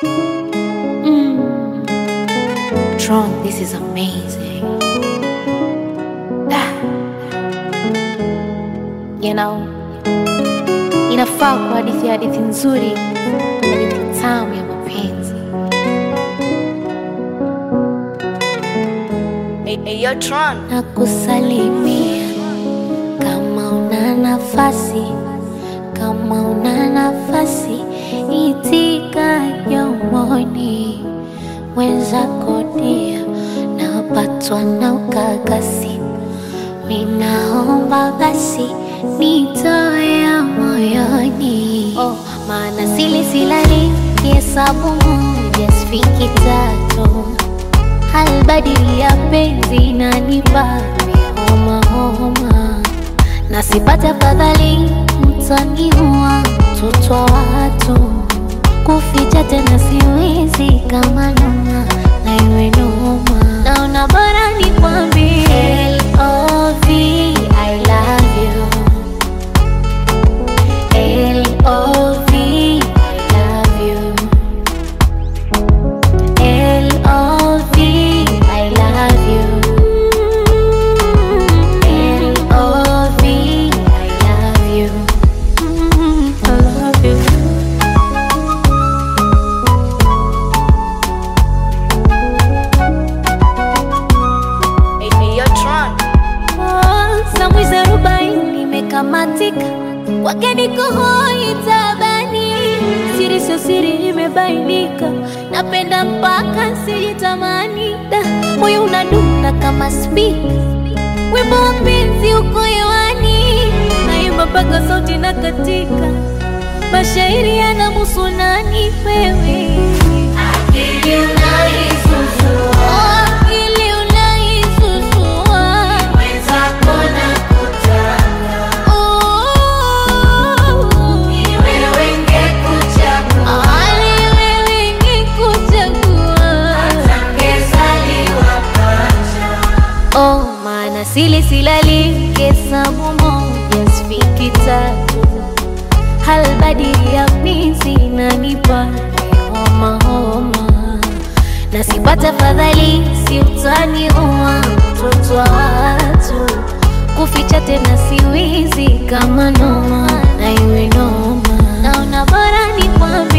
Tron, this is amazing. You know, inafaa kwa hadithi nzuri, hadithi tamu ya mapenzi. Yo, Tron. Nakusalimia kama una nafasi, kama una nafasi, itika yomoni. Wenzako dia napatwa na ukakasi, ninaomba basi nitoe moyoni. Maana silali kihesabu moja sifiki tatu, halbadili ya penzi inanipa homa, na sipata fadhali mtaniua mtoto wa watu. Kuficha tena siwezi kama noma na iwe noma. Naona bora nikwambie L.O.V. I love you. L.O.V. I love you. L.O.V. I love you. L.O.V. I love you. I love you. Samwizi 40 imekamatika, kwake niko hoi tabani. Siri sio siri imebainika, napenda mpaka sijitamani. Moyo unadunda kama speaker, wimbo wa penzi uko hewani. Naimba mpaka sauti na katika, mashairi yanamuhusu nani wewe? Akili unaisumbua, akili unaisumbua, wenzako nakutaka. Ni wewe ngekuchagua, ni wewe ngekuchagua, hata ngezaliwa pacha. Maana silali kihesabu moja sifiki tatu, halbadili ya penzi inanipa homa, na sipata fadhali si utaniua mtoto wa watu. Kuficha tena siwezi kama noma na iwe noma. Naona bora nikwambie